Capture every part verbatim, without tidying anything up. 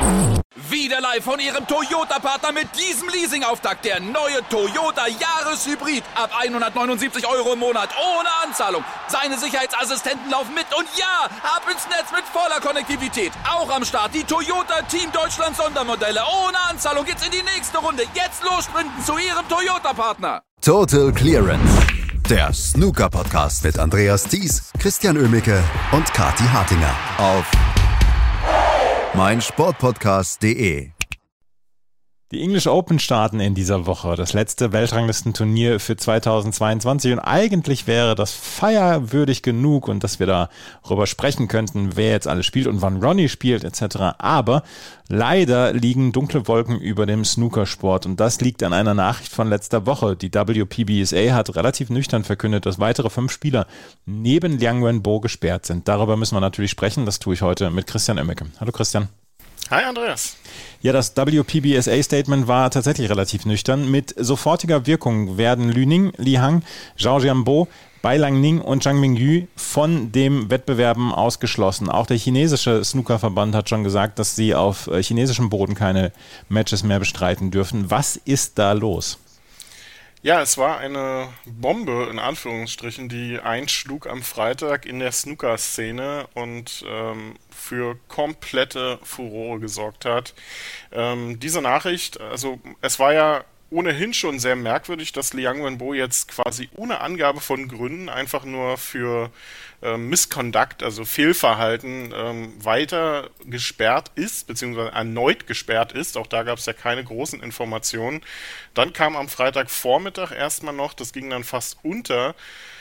Wieder live von Ihrem Toyota-Partner mit diesem Leasing-Auftakt. Der neue Toyota Jahreshybrid. Ab hundertneunundsiebzig Euro im Monat. Ohne Anzahlung. Seine Sicherheitsassistenten laufen mit. Und ja, ab ins Netz mit voller Konnektivität. Auch am Start die Toyota Team Deutschland Sondermodelle. Ohne Anzahlung geht's in die nächste Runde. Jetzt los sprinten zu Ihrem Toyota-Partner. Total Clearance. Der Snooker-Podcast mit Andreas Thies, Christian Oemicke und Kathi Hartinger auf meinsportpodcast punkt de. Die English Open starten in dieser Woche, das letzte Weltranglistenturnier für zweitausendzweiundzwanzig, und eigentlich wäre das feierwürdig genug und dass wir darüber sprechen könnten, wer jetzt alles spielt und wann Ronnie spielt et cetera. Aber leider liegen dunkle Wolken über dem Snookersport und das liegt an einer Nachricht von letzter Woche. Die W P B S A hat relativ nüchtern verkündet, dass weitere fünf Spieler neben Liang Wenbo gesperrt sind. Darüber müssen wir natürlich sprechen, das tue ich heute mit Christian Oemicke. Hallo Christian. Hi Andreas. Ja, das W P B S A-Statement war tatsächlich relativ nüchtern. Mit sofortiger Wirkung werden Lü Ning, Li Hang, Zhao Jianbo, Bai Langning und Zhang Mingyu von dem Wettbewerben ausgeschlossen. Auch der chinesische Snookerverband hat schon gesagt, dass sie auf chinesischem Boden keine Matches mehr bestreiten dürfen. Was ist da los? Ja, es war eine Bombe, in Anführungsstrichen, die einschlug am Freitag in der Snooker-Szene und ähm, für komplette Furore gesorgt hat. Ähm, diese Nachricht, also es war ja ohnehin schon sehr merkwürdig, dass Liang Wenbo jetzt quasi ohne Angabe von Gründen einfach nur für ähm, Misconduct, also Fehlverhalten, ähm, weiter gesperrt ist, beziehungsweise erneut gesperrt ist. Auch da gab es ja keine großen Informationen. Dann kam am Freitagvormittag erstmal noch, das ging dann fast unter,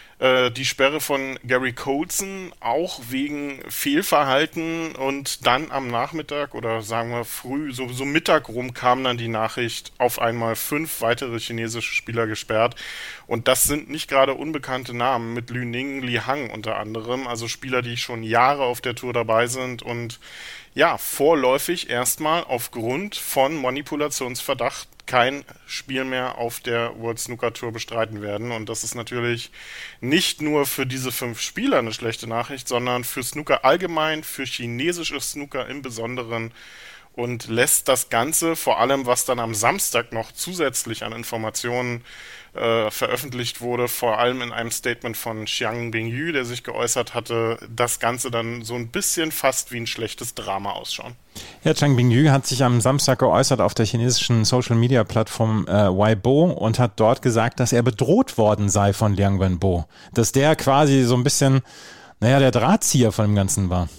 die Sperre von Gary Colson, auch wegen Fehlverhalten, und dann am Nachmittag oder sagen wir früh, so, so Mittag rum kam dann die Nachricht, auf einmal fünf weitere chinesische Spieler gesperrt, und das sind nicht gerade unbekannte Namen, mit Lü Ning, Li Hang unter anderem, also Spieler, die schon Jahre auf der Tour dabei sind und ja, vorläufig erstmal aufgrund von Manipulationsverdacht kein Spiel mehr auf der World Snooker Tour bestreiten werden. Und das ist natürlich nicht nur für diese fünf Spieler eine schlechte Nachricht, sondern für Snooker allgemein, für chinesisches Snooker im Besonderen, und lässt das Ganze, vor allem was dann am Samstag noch zusätzlich an Informationen äh, veröffentlicht wurde, vor allem in einem Statement von Zhang Mingyu, der sich geäußert hatte, das Ganze dann so ein bisschen fast wie ein schlechtes Drama ausschauen. Ja, Zhang Mingyu hat sich am Samstag geäußert auf der chinesischen Social-Media-Plattform äh, Weibo und hat dort gesagt, dass er bedroht worden sei von Liang Wenbo. Dass der quasi so ein bisschen, naja, der Drahtzieher von dem Ganzen war.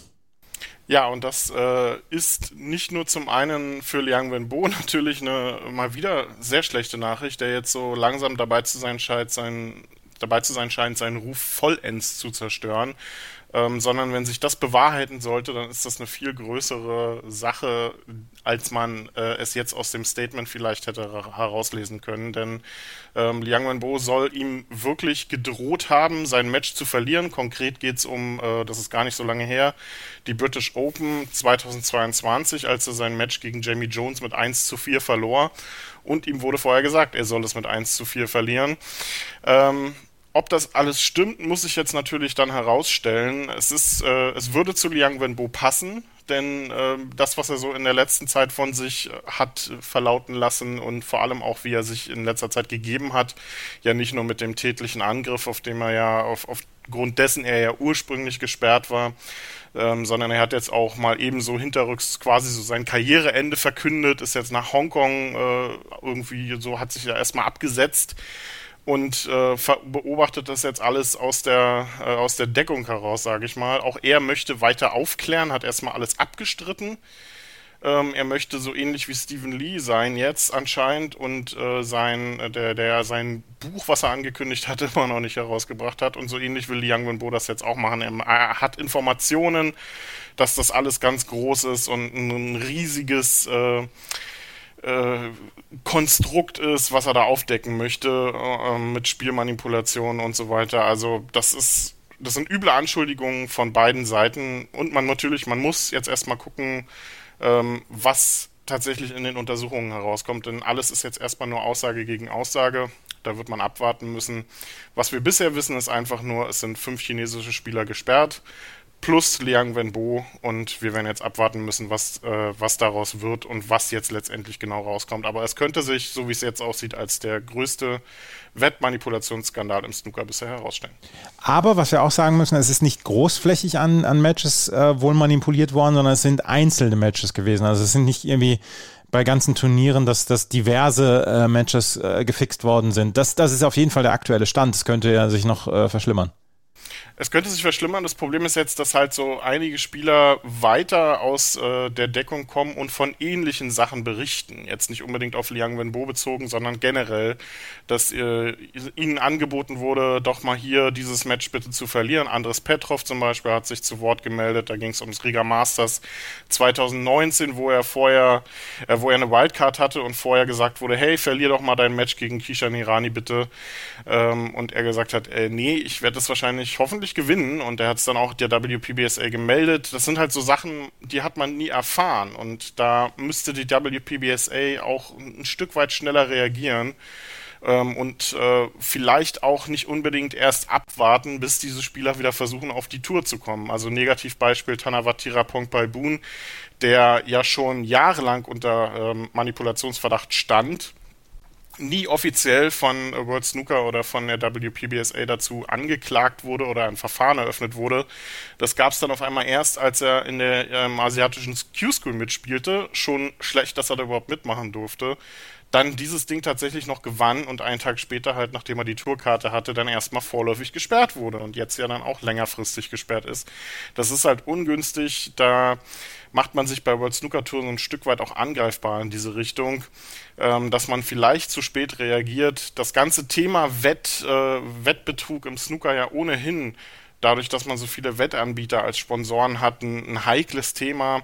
Ja, und das äh, ist nicht nur zum einen für Liang Wenbo natürlich eine mal wieder sehr schlechte Nachricht, der jetzt so langsam dabei zu sein scheint, sein, dabei zu sein scheint, seinen Ruf vollends zu zerstören. Ähm, sondern wenn sich das bewahrheiten sollte, dann ist das eine viel größere Sache, als man äh, es jetzt aus dem Statement vielleicht hätte herauslesen können. Denn ähm, Liang Wenbo soll ihm wirklich gedroht haben, sein Match zu verlieren. Konkret geht es um, äh, das ist gar nicht so lange her, die British Open zweitausendzweiundzwanzig, als er sein Match gegen Jamie Jones mit eins zu vier verlor. Und ihm wurde vorher gesagt, er soll es mit eins zu vier verlieren. Ähm, Ob das alles stimmt, muss ich jetzt natürlich dann herausstellen. Es ist, äh, es würde zu Liang Wenbo passen, denn äh, das, was er so in der letzten Zeit von sich hat verlauten lassen und vor allem auch, wie er sich in letzter Zeit gegeben hat, ja nicht nur mit dem tätlichen Angriff, auf dem er ja auf, aufgrund dessen er ja ursprünglich gesperrt war, ähm, sondern er hat jetzt auch mal ebenso hinterrücks quasi so sein Karriereende verkündet, ist jetzt nach Hongkong äh, irgendwie so, hat sich ja erstmal abgesetzt und äh, beobachtet das jetzt alles aus der, äh, aus der Deckung heraus, sage ich mal. Auch er möchte weiter aufklären, hat erstmal alles abgestritten. Ähm, er möchte so ähnlich wie Stephen Lee sein jetzt anscheinend und äh, sein, der, der sein Buch, was er angekündigt hatte, immer noch nicht herausgebracht hat. Und so ähnlich will Liang Wenbo das jetzt auch machen. Er, er hat Informationen, dass das alles ganz groß ist und ein riesiges äh, Äh, Konstrukt ist, was er da aufdecken möchte, äh, mit Spielmanipulationen und so weiter. Also das ist, das sind üble Anschuldigungen von beiden Seiten, und man natürlich, man muss jetzt erstmal gucken, ähm, was tatsächlich in den Untersuchungen herauskommt, denn alles ist jetzt erstmal nur Aussage gegen Aussage. Da wird man abwarten müssen. Was wir bisher wissen, ist einfach nur, es sind fünf chinesische Spieler gesperrt. plus Liang Wenbo, und wir werden jetzt abwarten müssen, was, äh, was daraus wird und was jetzt letztendlich genau rauskommt. Aber es könnte sich, so wie es jetzt aussieht, als der größte Wettmanipulationsskandal im Snooker bisher herausstellen. Aber was wir auch sagen müssen, es ist nicht großflächig an, an Matches äh, wohl manipuliert worden, sondern es sind einzelne Matches gewesen. Also es sind nicht irgendwie bei ganzen Turnieren, dass, dass diverse äh, Matches äh, gefixt worden sind. Das, das ist auf jeden Fall der aktuelle Stand. Es könnte ja sich noch äh, verschlimmern. Es könnte sich verschlimmern. Das Problem ist jetzt, dass halt so einige Spieler weiter aus äh, der Deckung kommen und von ähnlichen Sachen berichten. Jetzt nicht unbedingt auf Liang Wenbo bezogen, sondern generell, dass äh, ihnen angeboten wurde, doch mal hier dieses Match bitte zu verlieren. Andres Petrov zum Beispiel hat sich zu Wort gemeldet. Da ging es ums Riga Masters zwanzig neunzehn, wo er vorher, äh, wo er eine Wildcard hatte und vorher gesagt wurde, hey, verlier doch mal dein Match gegen Kishan Irani bitte. Ähm, und er gesagt hat, äh, nee, ich werde das wahrscheinlich hoffentlich gewinnen, und er hat es dann auch der W P B S A gemeldet. Das sind halt so Sachen, die hat man nie erfahren, und da müsste die W P B S A auch ein Stück weit schneller reagieren ähm, und äh, vielleicht auch nicht unbedingt erst abwarten, bis diese Spieler wieder versuchen, auf die Tour zu kommen. Also Negativbeispiel Tanawatira Pongpalboon, der ja schon jahrelang unter ähm, Manipulationsverdacht stand, nie offiziell von World Snooker oder von der W P B S A dazu angeklagt wurde oder ein Verfahren eröffnet wurde. Das gab es dann auf einmal erst, als er in der ähm, asiatischen Q-School mitspielte. Schon schlecht, dass er da überhaupt mitmachen durfte. Dann dieses Ding tatsächlich noch gewann und einen Tag später halt, nachdem er die Tourkarte hatte, dann erstmal vorläufig gesperrt wurde und jetzt ja dann auch längerfristig gesperrt ist. Das ist halt ungünstig, da macht man sich bei World Snooker Tour so ein Stück weit auch angreifbar in diese Richtung, ähm, dass man vielleicht zu spät reagiert. Das ganze Thema Wett, äh, Wettbetrug im Snooker ja ohnehin, dadurch, dass man so viele Wettanbieter als Sponsoren hat, ein, ein heikles Thema.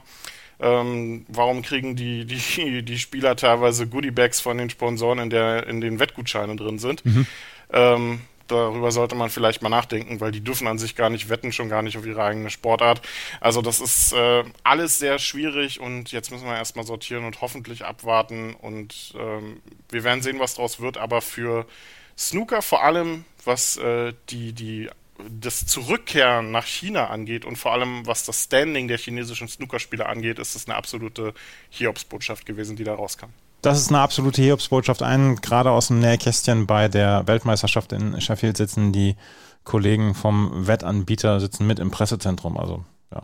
Ähm, warum kriegen die, die, die Spieler teilweise Goodiebags von den Sponsoren, in, der, in den Wettgutscheinen drin sind? Mhm. Ähm, darüber sollte man vielleicht mal nachdenken, weil die dürfen an sich gar nicht wetten, schon gar nicht auf ihre eigene Sportart. Also das ist äh, alles sehr schwierig, und jetzt müssen wir erstmal sortieren und hoffentlich abwarten, und ähm, wir werden sehen, was draus wird, aber für Snooker vor allem, was äh, die, die das Zurückkehren nach China angeht und vor allem was das Standing der chinesischen Snookerspieler angeht, ist es eine absolute Hiobsbotschaft gewesen, die da rauskam. Das ist eine absolute Hiobsbotschaft. Ein, gerade aus dem Nähkästchen bei der Weltmeisterschaft in Sheffield sitzen die Kollegen vom Wettanbieter sitzen mit im Pressezentrum. Also ja,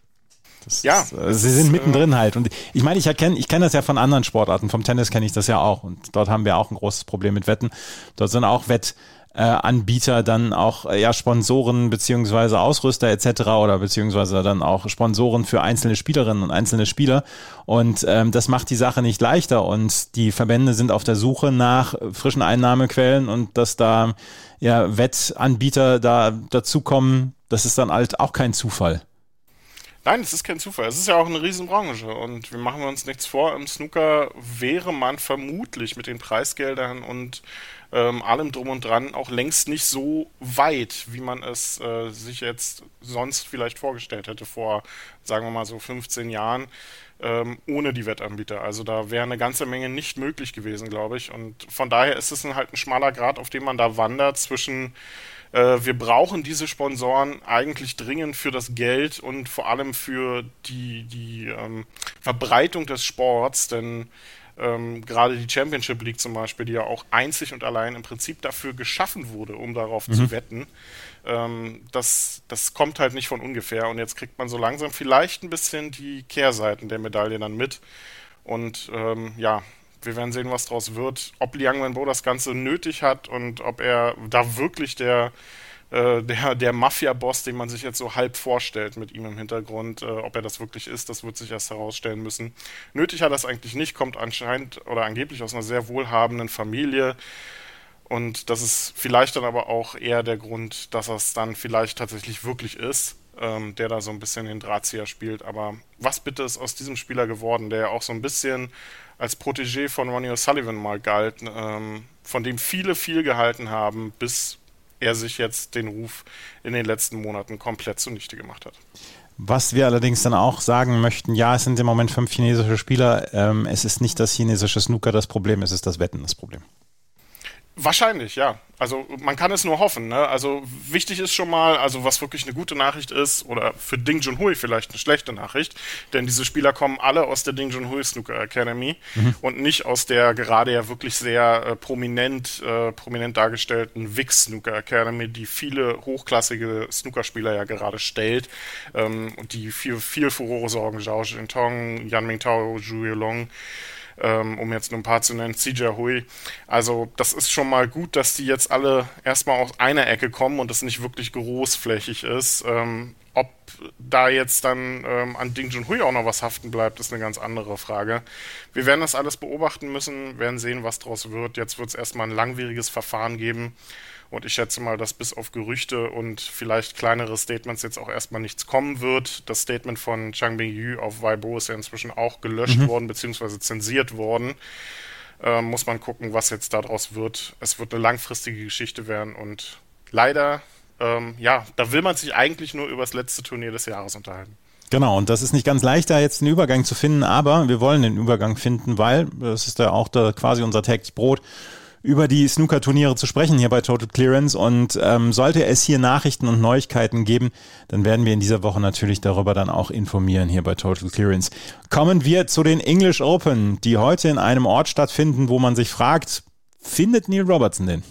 das ja ist, äh, sie sind mittendrin äh, halt. Und ich meine, ich erkenne, ich kenne das ja von anderen Sportarten. Vom Tennis kenne ich das ja auch. Und dort haben wir auch ein großes Problem mit Wetten. Dort sind auch Wett Äh, Anbieter dann auch äh, ja Sponsoren beziehungsweise Ausrüster et cetera oder beziehungsweise dann auch Sponsoren für einzelne Spielerinnen und einzelne Spieler, und ähm, das macht die Sache nicht leichter, und die Verbände sind auf der Suche nach frischen Einnahmequellen, und dass da ja Wettanbieter da dazukommen, das ist dann halt auch kein Zufall. Nein, es ist kein Zufall. Es ist ja auch eine Riesenbranche, und wir machen uns nichts vor. Im Snooker wäre man vermutlich mit den Preisgeldern und ähm, allem drum und dran auch längst nicht so weit, wie man es äh, sich jetzt sonst vielleicht vorgestellt hätte vor, sagen wir mal so fünfzehn Jahren, ähm, ohne die Wettanbieter. Also da wäre eine ganze Menge nicht möglich gewesen, glaube ich. Und von daher ist es halt ein schmaler Grat, auf dem man da wandert zwischen wir brauchen diese Sponsoren eigentlich dringend für das Geld und vor allem für die, die ähm, Verbreitung des Sports, denn ähm, gerade die Championship League zum Beispiel, die ja auch einzig und allein im Prinzip dafür geschaffen wurde, um darauf mhm. zu wetten, ähm, das, das kommt halt nicht von ungefähr, und jetzt kriegt man so langsam vielleicht ein bisschen die Kehrseiten der Medaille dann mit, und ähm, ja, wir werden sehen, was draus wird, ob Liang Wenbo das Ganze nötig hat und ob er da wirklich der, äh, der, der Mafia-Boss, den man sich jetzt so halb vorstellt mit ihm im Hintergrund, äh, ob er das wirklich ist, das wird sich erst herausstellen müssen. Nötig hat er es eigentlich nicht, kommt anscheinend oder angeblich aus einer sehr wohlhabenden Familie, und das ist vielleicht dann aber auch eher der Grund, dass er es dann vielleicht tatsächlich wirklich ist, ähm, der da so ein bisschen den Drahtzieher spielt. Aber was bitte ist aus diesem Spieler geworden, der ja auch so ein bisschen als Protégé von Ronnie O'Sullivan mal galt, ähm, von dem viele viel gehalten haben, bis er sich jetzt den Ruf in den letzten Monaten komplett zunichte gemacht hat. Was wir allerdings dann auch sagen möchten, ja, es sind im Moment fünf chinesische Spieler, ähm, es ist nicht das chinesische Snooker das Problem, es ist das Wetten das Problem. Wahrscheinlich, ja. Also man kann es nur hoffen. Ne? Also wichtig ist schon mal, also was wirklich eine gute Nachricht ist, oder für Ding Junhui vielleicht eine schlechte Nachricht, denn diese Spieler kommen alle aus der Ding Junhui Snooker Academy mhm. und nicht aus der gerade ja wirklich sehr äh, prominent, äh, prominent dargestellten V I X Snooker Academy, die viele hochklassige Snookerspieler ja gerade stellt ähm, und die viel, viel Furore sorgen. Zhao Jintong, Yan Mingtao, Zhu Yulong, um jetzt nur ein paar zu nennen, C J Hui. Also das ist schon mal gut, dass die jetzt alle erstmal aus einer Ecke kommen und das nicht wirklich großflächig ist. Ähm, ob da jetzt dann ähm, an Ding Junhui auch noch was haften bleibt, ist eine ganz andere Frage. Wir werden das alles beobachten müssen, werden sehen, was draus wird. Jetzt wird es erstmal ein langwieriges Verfahren geben. Und ich schätze mal, dass bis auf Gerüchte und vielleicht kleinere Statements jetzt auch erstmal nichts kommen wird. Das Statement von Chang Bingyu auf Weibo ist ja inzwischen auch gelöscht mhm. worden, beziehungsweise zensiert worden. Ähm, muss man gucken, was jetzt daraus wird. Es wird eine langfristige Geschichte werden und leider, ähm, ja, da will man sich eigentlich nur über das letzte Turnier des Jahres unterhalten. Genau, und das ist nicht ganz leicht, da jetzt einen Übergang zu finden, aber wir wollen den Übergang finden, weil das ist ja auch da quasi unser täglich Brot, über die Snooker-Turniere zu sprechen hier bei Total Clearance und ähm, sollte es hier Nachrichten und Neuigkeiten geben, dann werden wir in dieser Woche natürlich darüber dann auch informieren hier bei Total Clearance. Kommen wir zu den English Open, die heute in einem Ort stattfinden, wo man sich fragt, findet Neil Robertson den?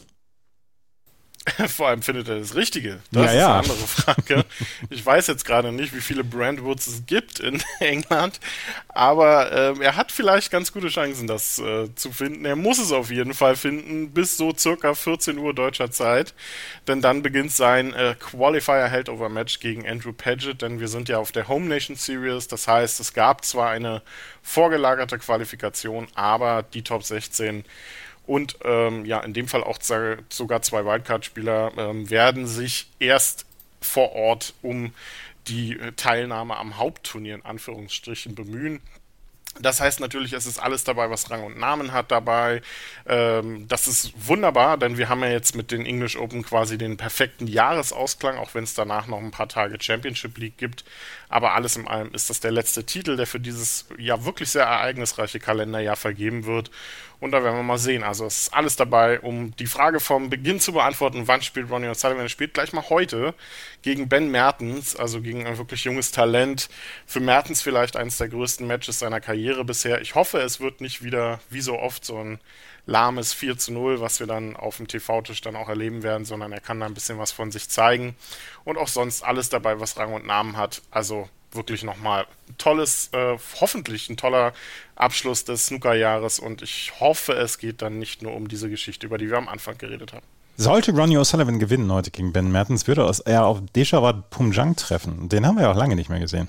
Vor allem findet er das Richtige. Das ja, ist ja. eine andere Frage. Ich weiß jetzt gerade nicht, wie viele Brandwoods es gibt in England, aber äh, er hat vielleicht ganz gute Chancen, das äh, zu finden. Er muss es auf jeden Fall finden, bis so circa vierzehn Uhr deutscher Zeit, denn dann beginnt sein äh, Qualifier-Heldover-Match gegen Andrew Paget, denn wir sind ja auf der Home Nation Series, das heißt, es gab zwar eine vorgelagerte Qualifikation, aber die Top sechzehn und ähm, ja, in dem Fall auch sogar zwei Wildcard-Spieler ähm, werden sich erst vor Ort um die Teilnahme am Hauptturnier in Anführungsstrichen bemühen. Das heißt natürlich, es ist alles dabei, was Rang und Namen hat dabei. Ähm, das ist wunderbar, denn wir haben ja jetzt mit den English Open quasi den perfekten Jahresausklang, auch wenn es danach noch ein paar Tage Championship League gibt. Aber alles in allem ist das der letzte Titel, der für dieses ja wirklich sehr ereignisreiche Kalenderjahr vergeben wird. Und da werden wir mal sehen. Also es ist alles dabei, um die Frage vom Beginn zu beantworten, wann spielt Ronnie O'Sullivan? Er spielt gleich mal heute gegen Ben Mertens, also gegen ein wirklich junges Talent. Für Mertens vielleicht eines der größten Matches seiner Karriere bisher. Ich hoffe, es wird nicht wieder, wie so oft, so ein lahmes vier zu null, was wir dann auf dem T V-Tisch dann auch erleben werden, sondern er kann da ein bisschen was von sich zeigen. Und auch sonst alles dabei, was Rang und Namen hat. Also wirklich nochmal ein tolles, äh, hoffentlich ein toller Abschluss des Snookerjahres und ich hoffe, es geht dann nicht nur um diese Geschichte, über die wir am Anfang geredet haben. Sollte Ronnie O'Sullivan gewinnen heute gegen Ben Mertens, würde er auf Deshawat Phumjang treffen. Den haben wir ja auch lange nicht mehr gesehen.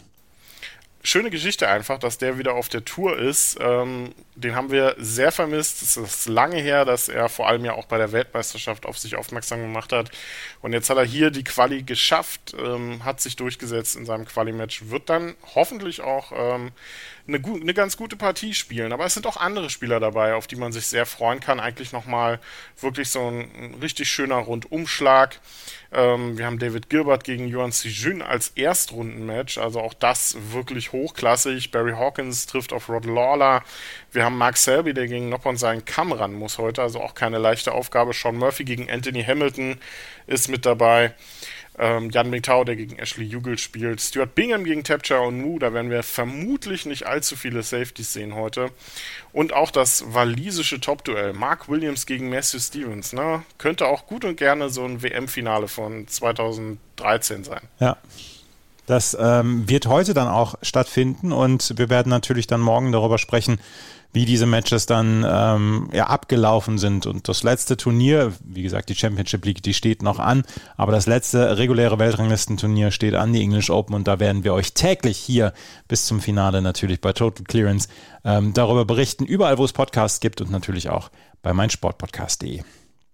Schöne Geschichte einfach, dass der wieder auf der Tour ist. Ähm, den haben wir sehr vermisst. Es ist lange her, dass er vor allem ja auch bei der Weltmeisterschaft auf sich aufmerksam gemacht hat. Und jetzt hat er hier die Quali geschafft, ähm, hat sich durchgesetzt in seinem Quali-Match, wird dann hoffentlich auch ähm, eine, gu- eine ganz gute Partie spielen. Aber es sind auch andere Spieler dabei, auf die man sich sehr freuen kann. Eigentlich nochmal wirklich so ein, ein richtig schöner Rundumschlag. Ähm, wir haben David Gilbert gegen Yuan Sijun als Erstrundenmatch, also auch das wirklich hochklassig. Barry Hawkins trifft auf Rod Lawler. Wir haben Mark Selby, der gegen Noppon seinen Kamm ran muss heute, also auch keine leichte Aufgabe. Sean Murphy gegen Anthony Hamilton ist mit dabei. Ähm, Yan Mingtao, der gegen Ashley Jugel spielt. Stuart Bingham gegen Tapcha Onu, da werden wir vermutlich nicht allzu viele Safeties sehen heute. Und auch das walisische Top-Duell. Mark Williams gegen Matthew Stevens. Ne? Könnte auch gut und gerne so ein W M-Finale von zweitausenddreizehn sein. Ja. Das ähm, wird heute dann auch stattfinden und wir werden natürlich dann morgen darüber sprechen, wie diese Matches dann ähm, ja, abgelaufen sind. Und das letzte Turnier, wie gesagt, die Championship League, die steht noch an, aber das letzte reguläre Weltranglistenturnier steht an, die English Open, und da werden wir euch täglich hier bis zum Finale natürlich bei Total Clearance ähm, darüber berichten, überall wo es Podcasts gibt und natürlich auch bei meinsportpodcast punkt de.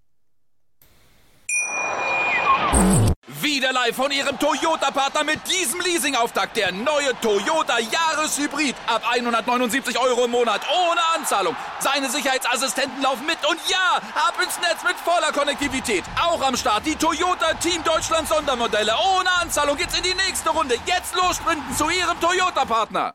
Wieder live von Ihrem Toyota-Partner mit diesem Leasing-Auftakt. Der neue Toyota Jahreshybrid. Ab hundertneunundsiebzig Euro im Monat. Ohne Anzahlung. Seine Sicherheitsassistenten laufen mit. Und ja, ab ins Netz mit voller Konnektivität. Auch am Start die Toyota Team Deutschland Sondermodelle. Ohne Anzahlung geht's in die nächste Runde. Jetzt los sprinten zu Ihrem Toyota-Partner.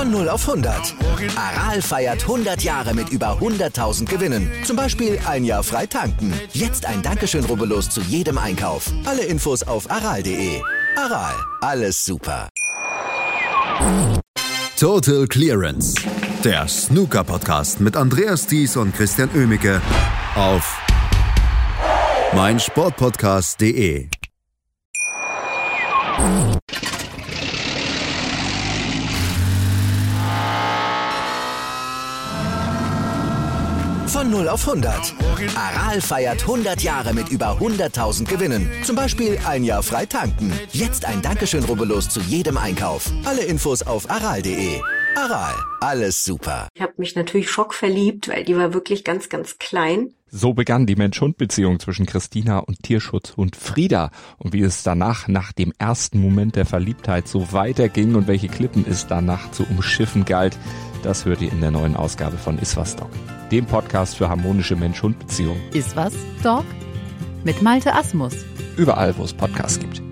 Von null auf hundert. Aral feiert hundert Jahre mit über hunderttausend Gewinnen. Zum Beispiel ein Jahr frei tanken. Jetzt ein Dankeschön, rubbellos zu jedem Einkauf. Alle Infos auf aral punkt de. Aral, alles super. Total Clearance. Der Snooker-Podcast mit Andreas Thies und Christian Oemicke auf meinsportpodcast punkt de. Von null auf hundert. Aral feiert hundert Jahre mit über hunderttausend Gewinnen. Zum Beispiel ein Jahr frei tanken. Jetzt ein Dankeschön, rubbellos zu jedem Einkauf. Alle Infos auf aral punkt de. Aral, alles super. Ich habe mich natürlich schockverliebt, weil die war wirklich ganz, ganz klein. So begann die Mensch-Hund-Beziehung zwischen Christina und Tierschutzhund Frieda. Und wie es danach, nach dem ersten Moment der Verliebtheit, so weiterging und welche Klippen es danach zu umschiffen galt, das hört ihr in der neuen Ausgabe von Iswas Dog, dem Podcast für harmonische Mensch-Hund-Beziehungen. Iswas Dog? Mit Malte Asmus. Überall, wo es Podcasts gibt.